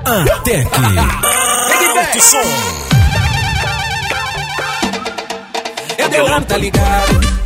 Atec. Alto som. Edelano tá ligado.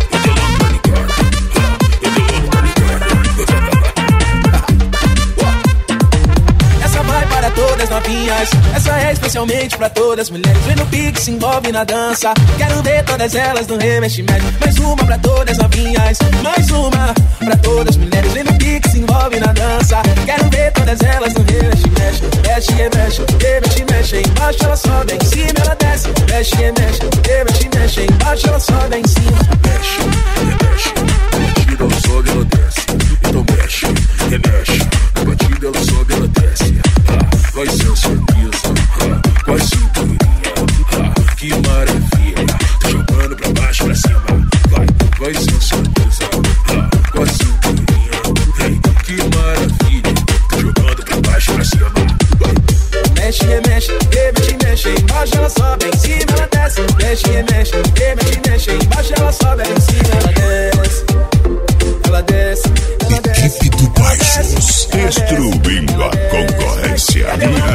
Essa vai para todas novinhas, essa é especialmente pra todas as mulheres. Vem no pique, se envolve na dança. Quero ver todas elas no remexe-mexe. Mais uma pra todas novinhas, mais uma pra todas as mulheres. Vem no pique, se envolve na dança. Quero ver todas elas no remexe-mexe. Mexe, remexe, remexe, mexe. Embaixo ela sobe, em cima ela desce. Mexe, remexe, remexe, mexe. Embaixo ela sobe, em cima. Mexe, remexe, batida ela sobe, ela desce. Então mexe, remexe, batida ela sobe, ela desce. Vai sensualiza, vai cinturinha, que maravilha. Tô jogando pra baixo, pra cima. Vai sensualiza, vai cinturinha, que maravilha. Tô jogando pra baixo, pra cima. Mexe, remexe, remexe, mexe. Embaixo ela sobe, em cima ela desce. Mexe, remexe, remexe, mexe. Embaixo ela sobe, em cima ela desce. Ela desce, ela desce. Equipe do Baixos, destruindo a concorrência.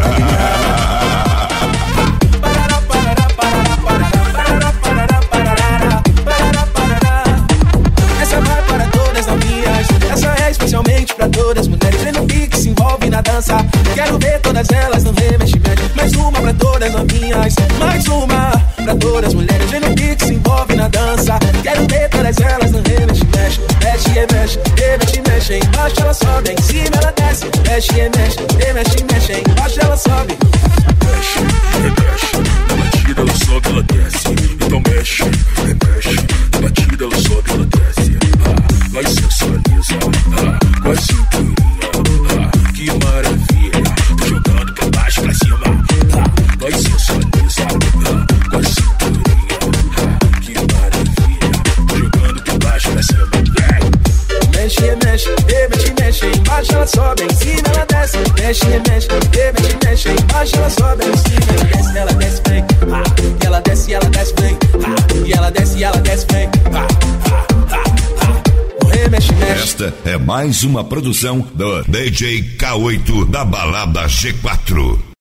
Essa vai para todas novinhas, essa é especialmente pra todas as mulheres. Vem no pique, se envolve na dança. Quero ver todas elas no remexe-mexe. Mais uma pra todas as novinhas, mais uma pra todas as mulheres. Vem no pique, se envolve na dança. Quero ver todas elas no remexe-mexe. Mexe, remexe, remexe, mexe. Embaixo ela sobe, em cima ela desce. Mexe, remexe, remexe, mexe. Embaixo ela sobe. Mexe, remexe, batida ela sobe, ela desce. Então mexe, remexe, batida ela sobe, ela desce. Vai sensualiza, vai cinturinha, que maravilha. Tô jogando pra baixo, pra cima. Vai sensualiza, vai cinturinha, que maravilha. Tô jogando pra baixo, pra cima. Mexe, remexe, remexe, mexe. Embaixo ela sobe, em cima ela desce. Mexe, remexe, remexe, mexe. Embaixo ela sobe, em cima ela desce, vem. E ela desce, vem. E ela desce, vem. Mexe, mexe. Esta é mais uma produção do DJ K8 da Balada G4.